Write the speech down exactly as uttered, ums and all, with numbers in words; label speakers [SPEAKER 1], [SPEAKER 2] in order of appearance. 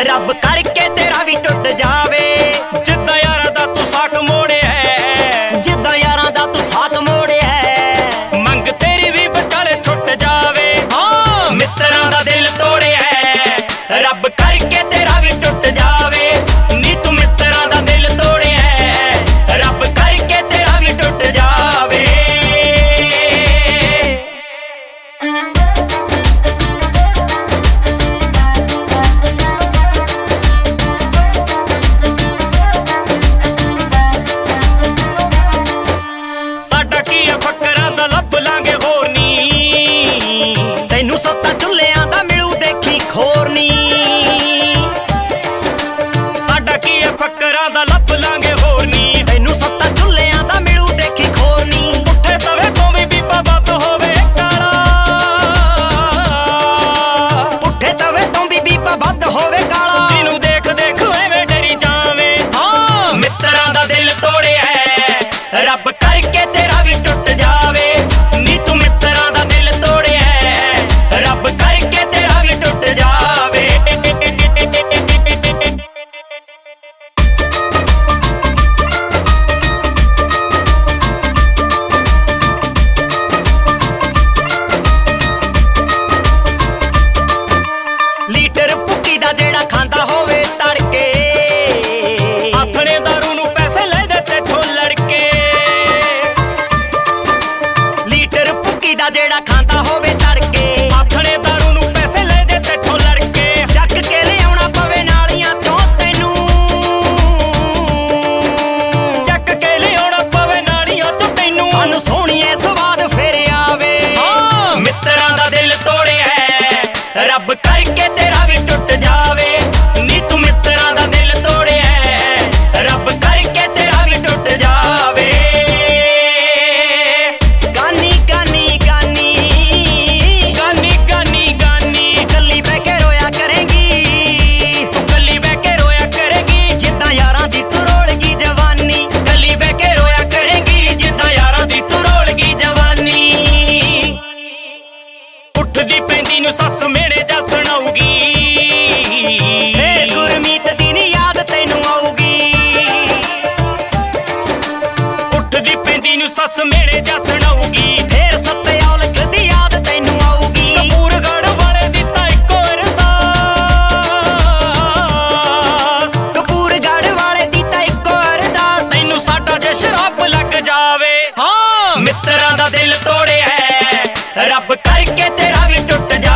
[SPEAKER 1] रब करके तेरा भी टुट जावे।
[SPEAKER 2] जिद्दां यारां दा तू साक मोड़िया है,
[SPEAKER 1] जिद्दां यारां दा तू साक मोड़िया है।
[SPEAKER 2] मंग तेरी भी बचाले छुट जावे।
[SPEAKER 1] हाँ
[SPEAKER 2] मित्रां दा दिल तोड़िया है,
[SPEAKER 1] रब करके तेरा भी टुट जावे।
[SPEAKER 2] नी तू मित्रां दा दिल तोड़िया है,
[SPEAKER 1] रब करके तेरा भी टुट जावे।
[SPEAKER 2] साडा की है फकरां दा लभ लांगे होर नी,
[SPEAKER 1] तैनू सत्ता चुल्लियां दा मिलू देखी खोर नी।
[SPEAKER 2] साडा की है फकरां दा लभ लांगे होर नी,
[SPEAKER 1] तैनू सत्ता चुल्लियां दा मिलू देखी खोर नी।
[SPEAKER 2] पुट्ठे तवे तो भी बीबा बद होवे काला,
[SPEAKER 1] पुट्ठे तवे तो भी बीबा बद होवे काला।
[SPEAKER 2] जिनू देख देख एवें डरी जावे।
[SPEAKER 1] हाँ
[SPEAKER 2] मित्रां दा दिल तोड़िया है,
[SPEAKER 1] रब करके तेरा भी टुट जावे।
[SPEAKER 2] नी तू मित्रां दा दिल तोड़िया है,
[SPEAKER 1] रब करके तेरा भी टुट जावे। लीटर भुक्की दा जेड़ा खांदा होवे तड़के,
[SPEAKER 2] आथणे दारू नू पैसे ले दे तेथों लड़के।
[SPEAKER 1] लीटर भुक्की दा जेड़ा खांदा होवे तड़के,
[SPEAKER 2] आथणे दारू नू पैसे ले दे तेथों लड़के।
[SPEAKER 1] ਚੱਕ ਕੇ ਲਿਆਉਣਾ ਪਵੇ ਨਾਲੀਆਂ ਚੋਂ ਤੈਨੂੰ।
[SPEAKER 2] ਚੱਕ ਕੇ ਲਿਆਉਣਾ ਪਵੇ ਨਾਲੀਆਂ ਤੋਂ ਤੈਨੂੰ।
[SPEAKER 1] ਸਾਨੂੰ ਸੋਹਣੀਏ ਸਵਾਦ ਫਿਰ ਆਵੇ।
[SPEAKER 2] ਹਾਂ ਮਿੱਤਰਾਂ ਦਾ ਦਿਲ ਤੋੜਿਆ ਹੈ,
[SPEAKER 1] ਰੱਬ ਕਰਕੇ ਤੇਰਾ ਵੀ ਟੁੱਟ ਜਾਵੇ।
[SPEAKER 2] ਨੀ ਤੂੰ ਮਿੱਤਰਾਂ ਦਾ ਦਿਲ ਤੋੜਿਆ ਹੈ,
[SPEAKER 1] ਰੱਬ ਕਰਕੇ ਤੇਰਾ ਵੀ ਟੁੱਟ ਜਾਵੇ। ਗਾਨੀ ਗਾਨੀ ਗਾਨੀ
[SPEAKER 2] ਗਾਨੀ ਗਾਨੀ ਗਾਨੀ
[SPEAKER 1] ਇਕੱਲੀ ਬਹਿ ਕੇ ਰੋਇਆ ਕਰੇਂਗੀ।
[SPEAKER 2] ਤੂੰ ਕੱਲੀ ਬਹਿ ਕੇ ਰੋਇਆ ਕਰੇਗੀ।
[SPEAKER 1] ਜਿੱਦਾਂ ਯਾਰਾਂ ਦੀ ਤੂੰ ਰੋਲਗੀ ਜਵਾਨੀ। ਇਕੱਲੀ ਬਹਿ ਕੇ ਰੋਇਆ ਕਰੇਂਗੀ। ਜਿੱਦਾਂ ਯਾਰਾਂ ਦੀ ਤੂੰ ਰੋਲਗੀ ਜਵਾਨੀ।
[SPEAKER 2] ਉੱਠਦੀ ਪੈਂਦੀ ਨੂੰ ਸੱਸ ਮੇੜੇ ਜਾ ਸੁਣਾਊਗੀ।
[SPEAKER 1] ਫੇਰ ਗੁਰਮੀਤ ਦੀ ਨੀ ਯਾਦ ਤੈਨੂੰ ਆਊਗੀ।
[SPEAKER 2] ਉੱਠਦੀ ਪੈਂਦੀ ਨੂੰ ਸੱਸ ਮੇੜੇ ਜਾ ਸੁਣਾਊਗੀ।
[SPEAKER 1] ਫੇਰ ਸੱਤੇ ਔਲਖ ਦੀ ਯਾਦ ਤੈਨੂੰ ਆਊਗੀ।
[SPEAKER 2] ਕਪੂਰਗੜ੍ਹ ਵਾਲੇ ਦੀ ਤਾਂ ਇੱਕੋ ਅਰਦਾਸ,
[SPEAKER 1] ਕਪੂਰਗੜ੍ਹ ਵਾਲੇ ਦੀ ਤਾਂ ਇੱਕੋ ਅਰਦਾਸ।
[SPEAKER 2] ਤੈਨੂੰ ਸਾਡਾ ਜੇ ਸ਼ਰਾਬ ਲੱਗ ਜਾਵੇ।
[SPEAKER 1] ਹਾਂ
[SPEAKER 2] ਮਿੱਤਰਾਂ ਦਾ ਦਿਲ ਤੋੜਿਆ ਹੈ,
[SPEAKER 1] ਰੱਬ ਕਰਕੇ ਤੇਰਾ ਵੀ ਟੁੱਟ ਜਾ